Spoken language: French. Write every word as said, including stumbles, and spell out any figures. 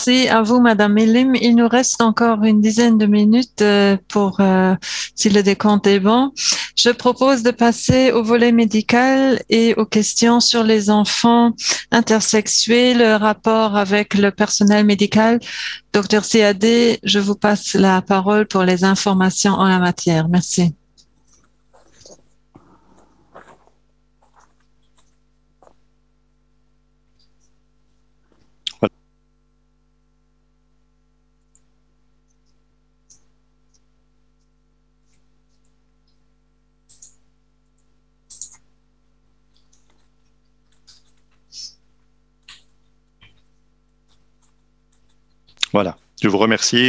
Merci à vous, Madame Elim. Il nous reste encore une dizaine de minutes euh, pour, euh, si le décompte est bon. Je propose de passer au volet médical et aux questions sur les enfants intersexués, le rapport avec le personnel médical. Docteur Siadé, je vous passe la parole pour les informations en la matière. Merci. Voilà, je vous remercie.